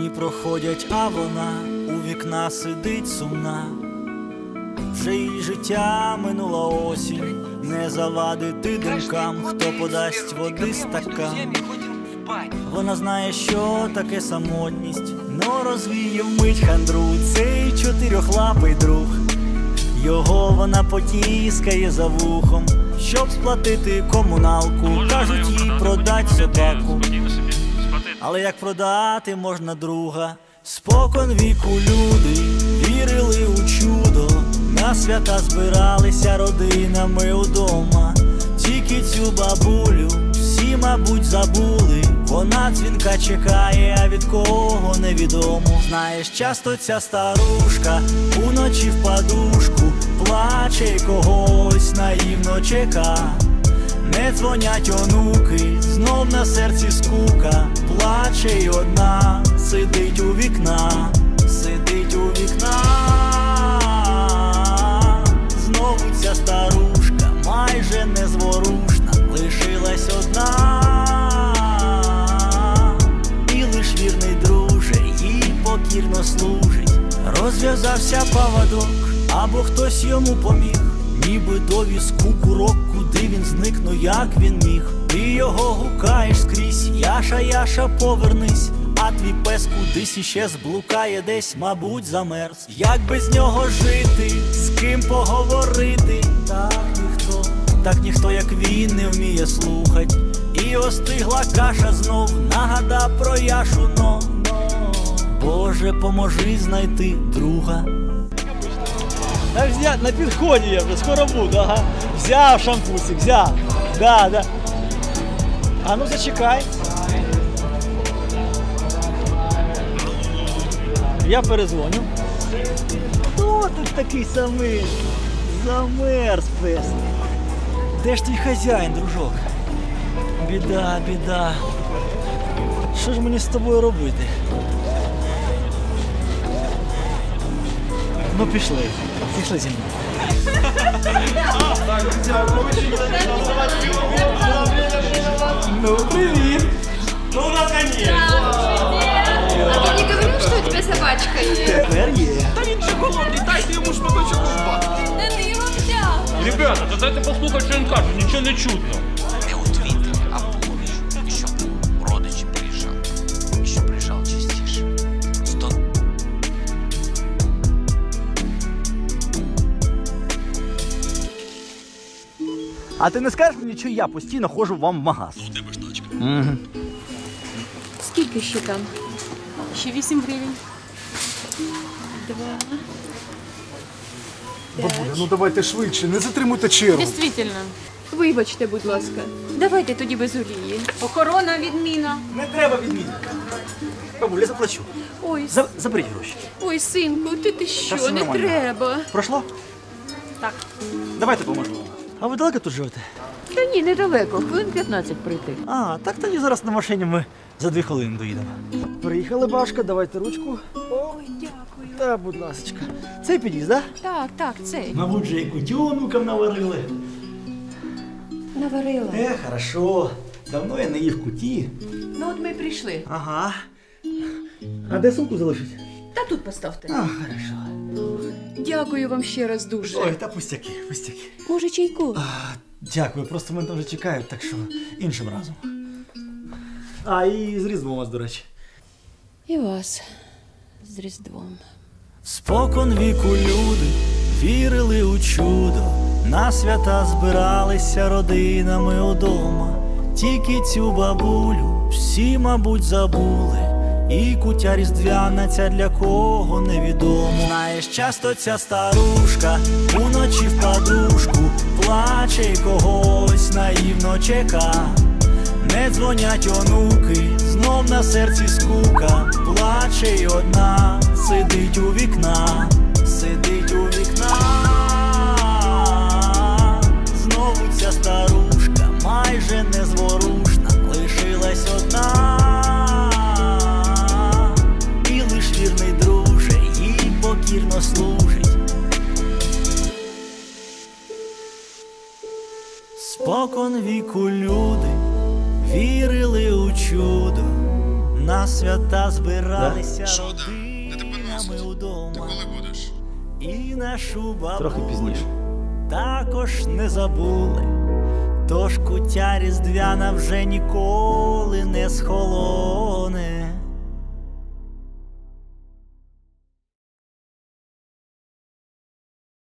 Дні проходять, а вона у вікна сидить сумна. Вже її життя минула осінь, не завадити думкам, хто подасть води стакан. Вона знає, що таке самотність, но розвіє вмить хандру цей чотирьохлапий друг. Його вона потіскає за вухом, щоб сплатити комуналку. Кажуть їй продать собаку, але як продати можна друга? Спокон віку люди вірили у чудо, на свята збиралися родинами удома. Тільки цю бабулю всі, мабуть, забули. Вона дзвінка чекає, а від кого невідомо. Знаєш, часто ця старушка уночі в подушку плаче й когось наївно чека. Не дзвонять онуки, знов на серці скука. Плаче й одна, сидить у вікна, сидить у вікна. Знову ця старушка майже незворушна, лишилась одна. І лиш вірний друже їй покірно служить. Розв'язався поводок, або хтось йому поміг, ніби довіз кукурок, куди він зник, ну як він міг. Ти його гукаєш скрізь, Яша, Яша, повернись. А твій пес кудись іще зблукає десь, мабуть, замерз. Як без нього жити, з ким поговорити? Так ніхто, як він, не вміє слухать. І остигла каша знов нагада про Яшу, но Боже, поможи знайти друга. Так, на підході я вже, скоро буду, ага. Взяв шампусик, взяв. Да. А ну зачекай. Я перезвоню. Хто тут такий самий? Замерз пес. Де ж твій хазяїн, дружок? Біда. Що ж мені з тобою робити? Ну пішли зі мною. Ну, привет! Ну, наконец! А ты не говорил, что у тебя собачка есть? Тепер є. Та він же голодний, дайте йому шматочок ковбаски. Да ты его взял! Ребята, та дайте послухати, що він каже, нічого не чутно. Не у Твиттере, а Полович. Еще родичи приезжал. Еще приезжал частише. А ти не скажеш мені, що я постійно ходжу вам в магаз? У тебе ж тачка. Сколько еще там? Еще 8 гривен. 2. Бабуля, ну давайте швидше, не затримуйте чергу. Действительно. Вибачте, будь ласка. Давайте тоді без олії. Охорона, відміна. Не треба відмінити. Бабуля, я заплачу. Ой, Заберіть гроші. ой, синку, ти що, все не нормально. треба. Пройшло? Так. Давайте поможу вам. А ви далеко тут живете? Та ні, недалеко, хвилин 15 пройти. А, так тоді зараз на машині ми за 2 хвилини доїдемо. Приїхали, башка, давайте ручку. Ой, дякую. Та, будь ласочка. Цей під'їзд, так? Так, цей. Мабуть, же і кутю онукам наварили. Наварила. Хорошо. Давно я не їв куті. Ну от ми прийшли. Ага. А де сумку залишить? Та тут поставте. А, хорошо. Дякую вам ще раз дуже. Ой, та пустяки. Може, чайку? Дякую, просто мене там вже чекають, так що іншим разом. А, і з Різдвом вас, до речі. І вас з Різдвом. Спокон віку люди вірили у чудо, на свята збиралися родинами удома. Тільки цю бабулю всі, мабуть, забули. І кутя різдвяна ця для кого невідомо. Знаєш, часто ця старушка уночі в подушку плаче й когось наївно чека. Не дзвонять онуки, знов на серці скука. Плаче й одна, сидить у вікна, сидить у вікна. Знову ця старушка майже незворушна, лишилась одна. І лиш вірний друже їй покірно служить. Спокон віку люди вірили у чудо, На свята збиралися родинами удома. І нашу Трохи бабулю пізніше. також не забули. Тож куття різдвяна вже ніколи не схолоне.